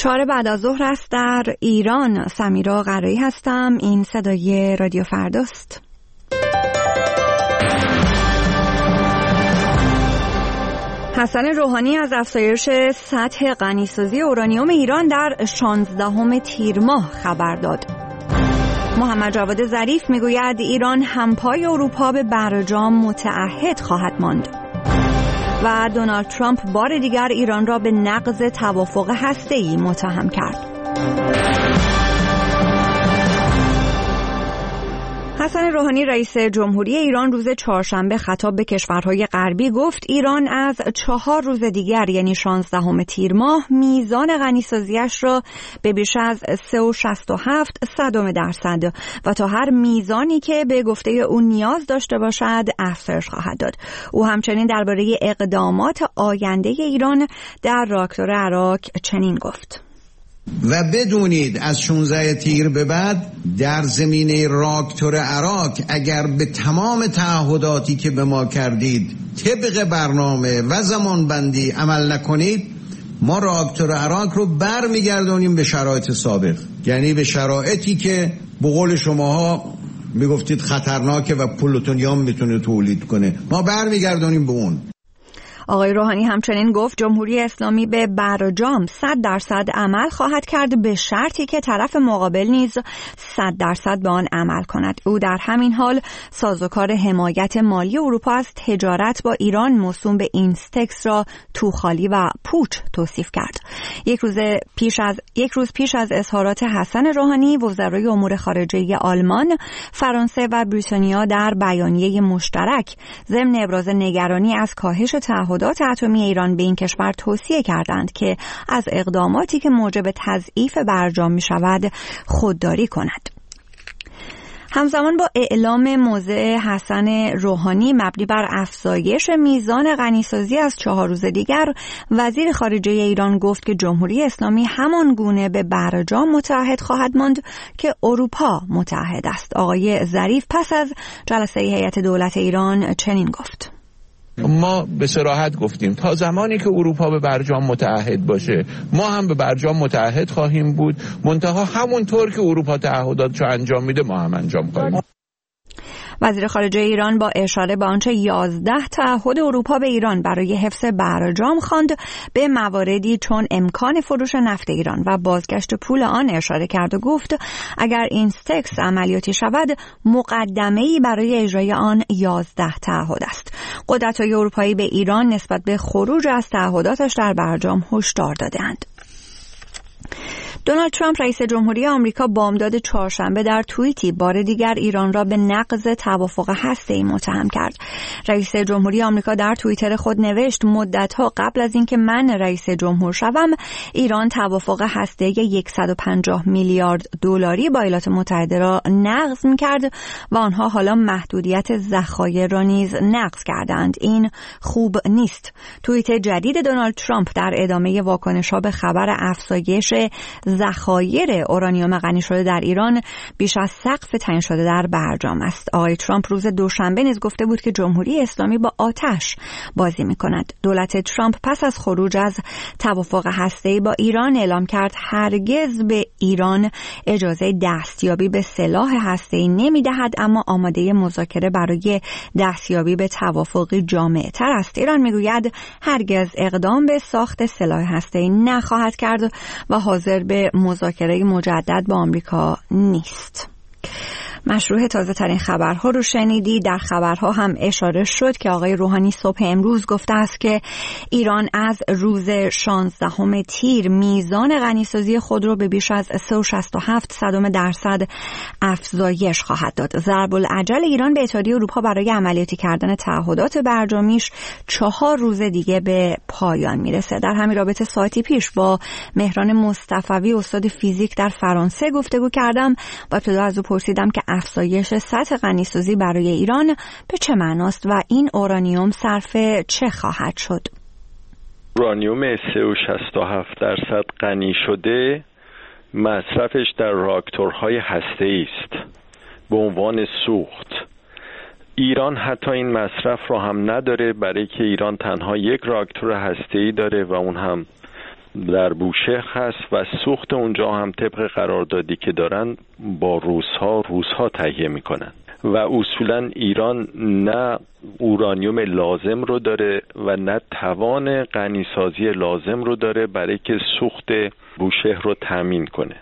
4 بعد از ظهر است در ایران. سمیرا قرایی هستم. این صدای رادیو فرداست. حسن روحانی از افزایش سطح غنیسازی اورانیوم ایران در 16 تیر ماه خبر داد. محمد جواد ظریف میگوید ایران همپای اروپا به برجام متعهد خواهد ماند. و دونالد ترامپ بار دیگر ایران را به نقض توافق هسته‌ای متهم کرد. حسن روحانی رئیس جمهوری ایران روز چهارشنبه خطاب به کشورهای غربی گفت ایران از 4 روز دیگر یعنی 16 تیر ماه میزان غنیسازیش را به بیش از 3.67% و تا هر میزانی که به گفته او نیاز داشته باشد افزایش خواهد داد. او همچنین درباره اقدامات آینده ایران در راکتور عراق چنین گفت: و بدونید از 16 تیر به بعد در زمینه راکتور عراق اگر به تمام تعهداتی که به ما کردید طبق برنامه و زمانبندی عمل نکنید، ما راکتور عراق رو برمیگردونیم به شرایط سابق، یعنی به شرایطی که به قول شماها میگفتید خطرناکه و پلوتونیوم میتونه تولید کنه، ما برمیگردونیم به اون. آقای روحانی همچنین گفت جمهوری اسلامی به برجام 100% عمل خواهد کرد به شرطی که طرف مقابل نیز 100% به آن عمل کند. او در همین حال سازوکار حمایت مالی اروپا از تجارت با ایران موسوم به اینستکس را توخالی و پوچ توصیف کرد. یک روز پیش از اظهارات حسن روحانی، وزرای امور خارجه آلمان، فرانسه و بریتانیا در بیانیه مشترک ضمن ابراز نگرانی از کاهش تعهدات اتمی ایران به این کشور توصیه کردند که از اقداماتی که موجب تضعیف برجام می شود خودداری کند. همزمان با اعلام موضع حسن روحانی مبنی بر افزایش میزان غنیسازی از 4 روز دیگر، وزیر خارجه ایران گفت که جمهوری اسلامی همان گونه به برجام متعهد خواهد ماند که اروپا متعهد است. آقای ظریف پس از جلسه هیئت دولت ایران چنین گفت: ما به صراحت گفتیم تا زمانی که اروپا به برجام متعهد باشه ما هم به برجام متعهد خواهیم بود، منتها همونطور که اروپا تعهداتشو انجام میده ما هم انجام خواهیم. وزیر خارجه ایران با اشاره به آنچه 11 تعهد اروپا به ایران برای حفظ برجام خواند به مواردی چون امکان فروش نفت ایران و بازگشت پول آن اشاره کرد و گفت اگر اینستکس عملیاتی شود مقدمه‌ای برای اجرای آن 11 تعهد است. قدرت‌های اروپایی به ایران نسبت به خروج از تعهداتش در برجام هشدار دادند. دونالد ترامپ رئیس جمهوری آمریکا بامداد چهارشنبه در توییتی بار دیگر ایران را به نقض توافق هسته‌ای متهم کرد. رئیس جمهوری آمریکا در توییتر خود نوشت مدت‌ها قبل از اینکه من رئیس جمهور شوم ایران توافق هسته‌ای 150 میلیارد دلاری با ایالات متحده را نقض می‌کرد و آنها حالا محدودیت ذخایر را نیز نقض کردند. این خوب نیست. توییت جدید دونالد ترامپ در ادامه واکنش‌ها به خبر افزایش ذخایر اورانیوم غنی شده در ایران بیش از سقف تعیین شده در برجام است. آقای ترامپ روز دوشنبه نیز گفته بود که جمهوری اسلامی با آتش بازی می‌کند. دولت ترامپ پس از خروج از توافق هسته‌ای با ایران اعلام کرد هرگز به ایران اجازه دستیابی به سلاح هسته‌ای نمی‌دهد، اما آماده مذاکره برای دستیابی به توافقی جامع‌تر است. ایران می‌گوید هرگز اقدام به ساخت سلاح هسته‌ای نخواهد کرد و حاضر به مذاکره مجدد با آمریکا نیست. مشروع تازه ترین خبرها رو شنیدی. در خبرها هم اشاره شد که آقای روحانی صبح امروز گفته است که ایران از روز 16 تیر میزان غنیسازی خود رو به بیش از 3.67% افزایش خواهد داد. ضرب العجل ایران به اتحادیه اروپا برای عملیاتی کردن تعهدات برجامیش 4 روز دیگه به پایان میرسه. در همین رابطه ساعتی پیش با مهران مصطفوی استاد فیزیک در فرانسه گفتگو کردم و ابتدا از او پرسیدم که افزایش سطح غنیسازی برای ایران به چه معناست و این اورانیوم صرف چه خواهد شد؟ اورانیوم 3.67% غنی شده مصرفش در راکتورهای هسته‌ای است به عنوان سوخت. ایران حتی این مصرف رو هم نداره، برای که ایران تنها یک راکتور هسته‌ای داره و اون هم در بوشهر هست و سوخت اونجا هم طبق قراردادی که دارن با روسها تهیه میکنن و اصولا ایران نه اورانیوم لازم رو داره و نه توان غنیسازی لازم رو داره برای که سوخت بوشهر رو تامین کنه.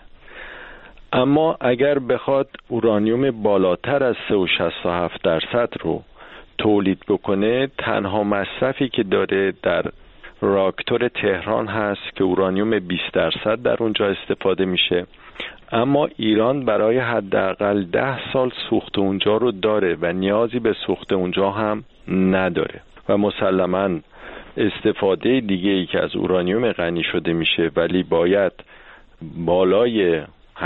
اما اگر بخواد اورانیوم بالاتر از 3.67% رو تولید بکنه، تنها مصرفی که داره در راکتور تهران هست که اورانیوم 20% در اونجا استفاده میشه. اما ایران برای حداقل 10 سال سوخت اونجا رو داره و نیازی به سوخت اونجا هم نداره و مسلماً استفاده دیگه ای که از اورانیوم غنی شده میشه ولی باید بالای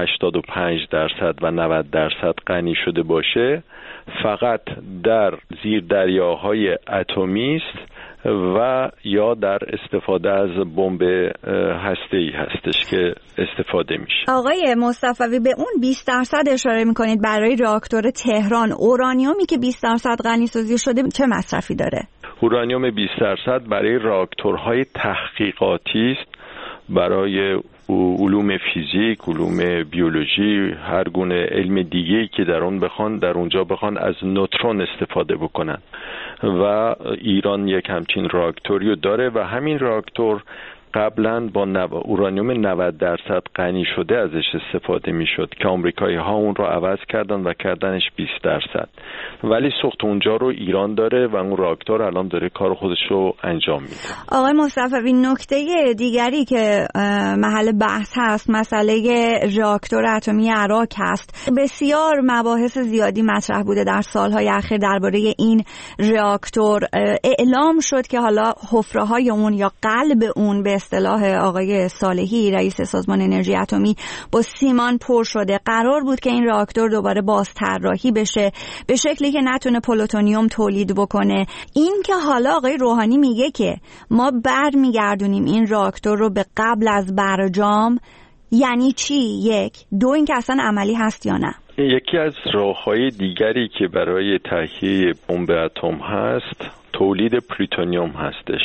85% و 90% غنی شده باشه، فقط در زیر دریاهای اتمی است و یا در استفاده از بمب هسته‌ای هستش که استفاده میشه. آقای مصطفوی به اون 20% اشاره میکنید برای راکتور تهران. اورانیومی که 20% غنی سازی شده چه مصرفی داره؟ اورانیوم 20% برای راکتورهای تحقیقاتی است، برای علوم فیزیک، علوم بیولوژی، هر گونه علم دیگه‌ای که در اونجا بخوان از نوترون استفاده بکنن و ایران یک همچین راکتوریو داره و همین راکتور قبلا با اورانیوم 90% غنی شده ازش استفاده میشد که آمریکایی ها اون رو عوض کردن و کردنش 20%، ولی سوخت اونجا رو ایران داره و اون راکتور الان داره کار خودش رو انجام میده. آقای مصطفوی، نکته دیگری که محل بحث هست مسئله راکتور اتمی عراق هست. بسیار مباحث زیادی مطرح بوده در سالهای اخیر درباره این راکتور. اعلام شد که حالا حفره‌های اون یا قلب اون به اصطلاح آقای صالحی رئیس سازمان انرژی اتمی با سیمان پر شده. قرار بود که این راکتور دوباره بازطراحی بشه به شکلی که نتونه پلوتونیوم تولید بکنه. این که حالا آقای روحانی میگه که ما برمیگردونیم این راکتور رو به قبل از برجام، یعنی چی؟ یک دو، این که اصلا عملی هست یا نه؟ یکی از راه‌های دیگری که برای تهیه بمب اتم هست تولید پلوتونیوم هستش.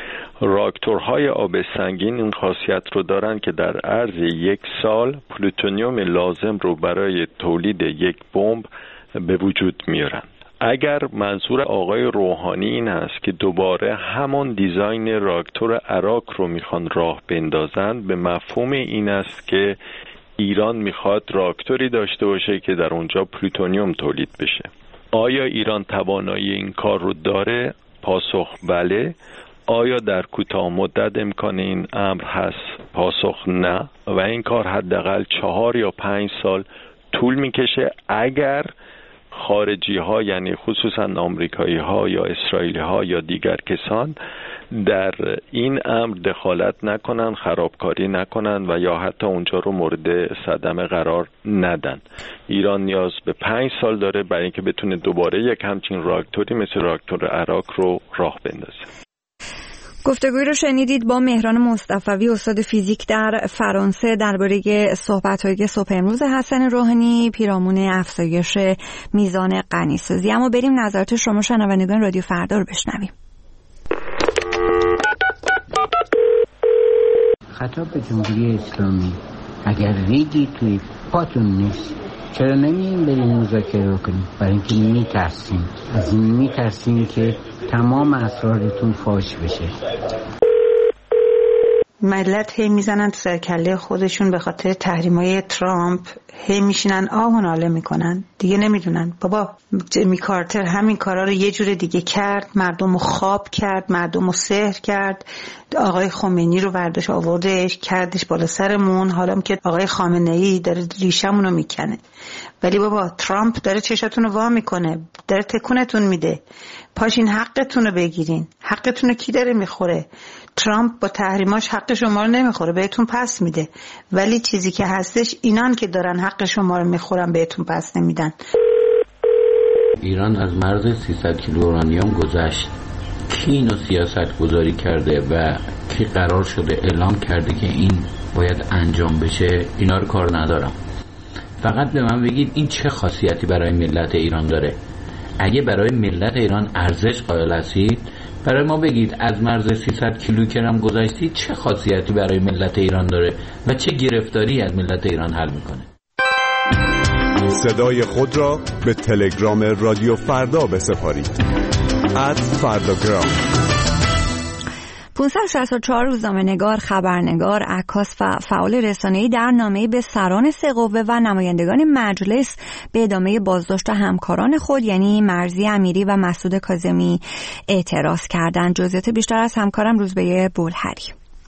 راکتورهای آب سنگین این خاصیت رو دارن که در عرض 1 سال پلوتونیوم لازم رو برای تولید یک بمب به وجود میارن. اگر منظور آقای روحانی این است که دوباره همون دیزاین راکتور عراق رو میخوان راه بندازن، به مفهوم این است که ایران میخواد راکتوری داشته باشه که در اونجا پلوتونیوم تولید بشه. آیا ایران توانایی این کار رو داره؟ پاسخ بله. آیا در کوتاه مدت امکان این امر هست؟ پاسخ نه و این کار حداقل 4 یا 5 سال طول میکشه اگر خارجی ها، یعنی خصوصا آمریکایی ها یا اسرائیلی ها یا دیگر کسان در این امر دخالت نکنن، خرابکاری نکنن و یا حتی اونجا رو مورد صدمه قرار ندن. ایران نیاز به 5 سال داره برای اینکه بتونه دوباره یک همچین راکتوری مثل راکتور عراق رو راه بندازه. گفتگوی رو شنیدید با مهران مصطفوی، استاد فیزیک در فرانسه، درباره صحبت‌های صبح امروز حسن روحانی پیرامون افزایش میزان غنیسازی. اما بریم نظرات شما شنوندگان رادیو فردا رو بشنویم. خطاب به جمهوری اسلامی: اگر ریگی توی پاتون نیست چرا نمی‌ایم بریم مذاکره کنیم؟ برای اینکه میترسیم، از این میترسیم که تمام اسرارتون فاش بشه. ملت هی میزنن تو سرکله خودشون به خاطر تحریمای ترامپ، هی میشینن آه و ناله میکنن، دیگه نمیدونن. بابا جیمی کارتر همین کارا رو یه جور دیگه کرد، مردم رو خواب کرد، مردم رو سحر کرد. آقای خمینی رو برداشت آوردش کردش بالا سرمون، حالا که آقای خامنه‌ای داره ریشمون رو میکنه. ولی بابا ترامپ داره چشاتون رو وا میکنه، داره تکونتون میده. پاشین حقتون رو بگیرین. حقتون رو کی داره میخوره؟ ترامپ با تحریماش حق شما رو نمیخوره، بهتون پس میده. ولی چیزی که هستش اینان که دارن حق شما رو میخورن بهتون پس نمیدن. ایران از مرز 300 کیلو اورانیوم گذشت. کی اینو سیاست گذاری کرده و کی قرار شده اعلام کرده که این باید انجام بشه؟ اینا رو کار ندارم. فقط به من بگید این چه خاصیتی برای ملت ایران داره. اگه برای ملت ایران ارزش قائل هستید، برای ما بگید از مرز 300 کیلوگرم گذشتید چه خاصیتی برای ملت ایران داره و چه گرفتاری از ملت ایران حل میکنه؟ صدای خود را به تلگرام رادیو فردا بسپارید @فرداگرام. 564 روزنامه‌نگار، خبرنگار، عکاس و فعال رسانه‌ای در نامه‌ای به سران سه قوه و نمایندگان مجلس به ادامه بازداشت همکاران خود یعنی مرضی امیری و مسعود کاظمی اعتراض کردند. جزئیات بیشتر از همکارم روزبه بولهری.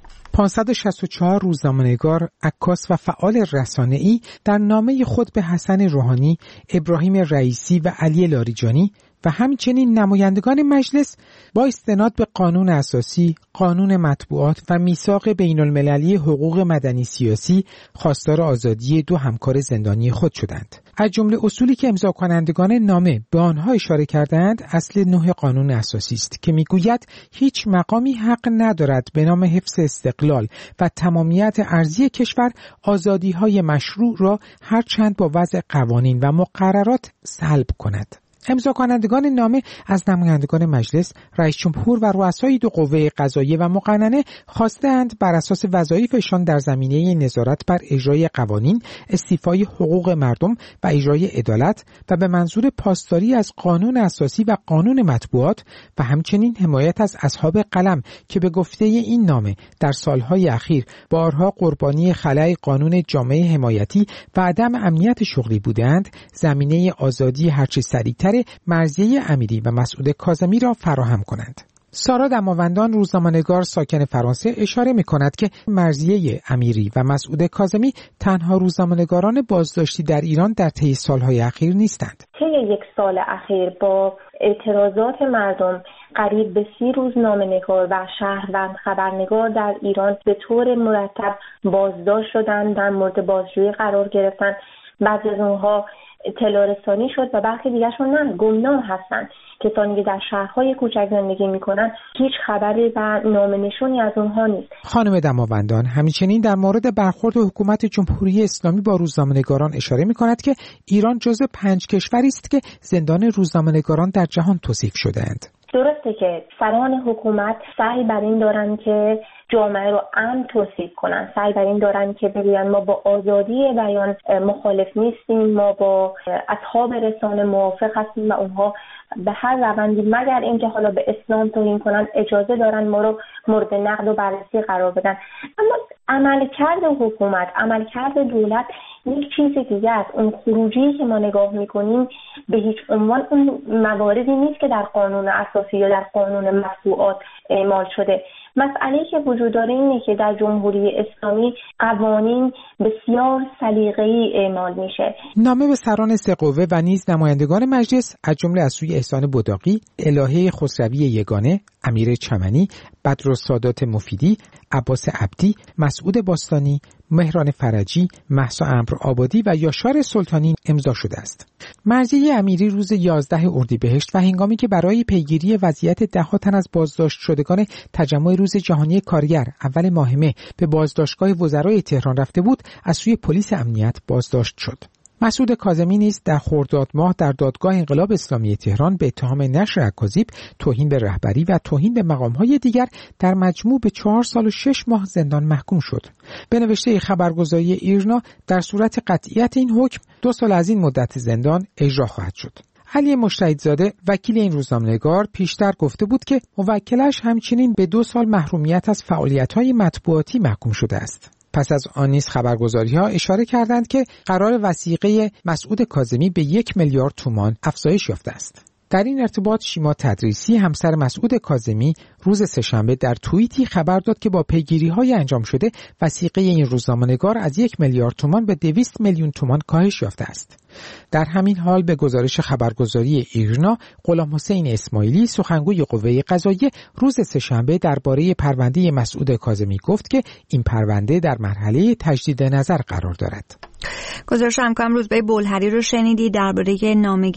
564 روزنامه‌نگار، عکاس و فعال رسانه‌ای در نامه خود به حسن روحانی، ابراهیم رئیسی و علی لاریجانی و همچنین نمایندگان مجلس با استناد به قانون اساسی، قانون مطبوعات و میثاق بین‌المللی حقوق مدنی سیاسی خواستار آزادی دو همکار زندانی خود شدند. از جمله اصولی که امضا کنندگان نامه به آنها اشاره کردند اصل 9 قانون اساسی است که میگوید هیچ مقامی حق ندارد به نام حفظ استقلال و تمامیت ارضی کشور آزادی‌های مشروع را هرچند با وضع قوانین و مقررات سلب کند. امضا کنندگان نامه از نمایندگان مجلس، رئیس جمهور و رؤسای دو قوه قضاییه و مقننه خواستند بر اساس وظایفشان در زمینه نظارت بر اجرای قوانین، استیفای حقوق مردم و اجرای عدالت و به منظور پاسداری از قانون اساسی و قانون مطبوعات و همچنین حمایت از اصحاب قلم که به گفته این نامه در سالهای اخیر بارها قربانی خلأ قانون جامعه حمایتی و عدم امنیت شغلی بودند، زمینه آزادی هرچه سریعتر مرضیه امیری و مسعود کاظمی را فراهم کنند. سارا دماوندان، روزنامه‌نگار ساکن فرانسه، اشاره می‌کند که مرضیه امیری و مسعود کاظمی تنها روزنامه‌نگاران بازداشتی در ایران در طی سالهای اخیر نیستند. طی یک سال اخیر با اعتراضات مردم قریب به 30 روزنامه‌نگار و شهروند خبرنگار در ایران به طور مرتب بازداشت شدند، در مورد بازجویی قرار گرفتند. بعضی از اونها اطلاع رسانی شد و برخی دیگرشون نه، گمنام هستند. کسانی که در شهرهای کوچک زندگی میکنن هیچ خبری و نام نشونی از اونها نیست. خانم دماوندان همچنین در مورد برخورد حکومت جمهوری اسلامی با روزنامه‌نگاران اشاره میکند که ایران جزو 5 کشوری است که زندان روزنامه‌نگاران در جهان توصیف شده‌اند. درسته که سران حکومت سعی بر این دارن که جامعه رو امن توصیف کنن، سعی بر این دارن که بگوین ما با آزادی بیان مخالف نیستیم، ما با اصحاب رسانه موافق هستیم و اونها به هر روندی مگر اینکه حالا به اسلام توهین کنن اجازه دارن ما رو مورد نقد و بررسی قرار بدن. اما عملکرد حکومت، عملکرد دولت یک چیز دیگه است. اون خروجی که ما نگاه میکنیم به هیچ عنوان اون مواردی نیست که در قانون اساسی یا در قانون مطبوعات اعمال شده. مسئله‌ای که وجود داره اینه که در جمهوری اسلامی قوانین بسیار سلیقه‌ای اعمال میشه. نامه به سران سه قوه و نیز نمایندگان مجلس از جمله از سوی احسان بداقی، الهه خسروی یگانه، امیر چمنی، بدرالسادات مفیدی، عباس عبدی، مسعود باستانی، مهران فرجی، مهسا امر آبادی و یاشار سلطانی امضا شده است. مرضیه امیری روز 11 اردیبهشت و هنگامی که برای پیگیری وضعیت ده‌ها تن از بازداشت شدگان تجمع روز جهانی کارگر اول ماه مه به بازداشتگاه وزرای تهران رفته بود، از سوی پلیس امنیت بازداشت شد. مسعود کاظمی نیز در خرداد ماه در دادگاه انقلاب اسلامی تهران به اتهام نشر اکاذیب، توهین به رهبری و توهین به مقام‌های دیگر در مجموع به 4 سال و 6 ماه زندان محکوم شد. به نوشته خبرگزاری ایرنا در صورت قطعیت این حکم 2 سال از این مدت زندان اجرا خواهد شد. علی مشتهدزاده وکیل این روزنامه‌نگار پیشتر گفته بود که موکلش همچنین به 2 سال محرومیت از فعالیت‌های مطبوعاتی محکوم شده است. پس از آن نیز خبرگزاری‌ها اشاره کردند که قرار وثیقه مسعود کاظمی به 1 میلیارد تومان افزایش یافته است. در این ارتباط شیما تدریسی همسر مسعود کاظمی روز سه‌شنبه در توییتی خبر داد که با پیگیری‌های انجام شده وثیقه این روزنامه‌نگار از 1 میلیارد تومان به 200 میلیون تومان کاهش یافته است. در همین حال به گزارش خبرگزاری ایرنا، غلام حسین اسماعیلی سخنگوی قوه قضاییه روز سه‌شنبه درباره پرونده مسعود کاظمی گفت که این پرونده در مرحله تجدید نظر قرار دارد. گزارش همکارم روزبه بولهری رو شنیدی درباره نامه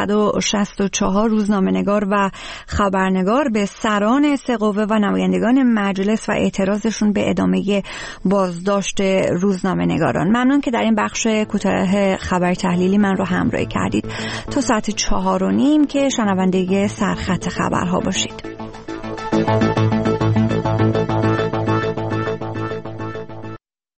564 روزنامه‌نگار و خبرنگار به سران سه قوه و نمایندگان مجلس و اعتراضشون به ادامه بازداشت روزنامه‌نگاران. ممنون که در این بخش کوتاه خبر تحلیلی من رو همراهی کردید. تا ساعت 4:30 که شنونده سرخط خبرها باشید. باشید.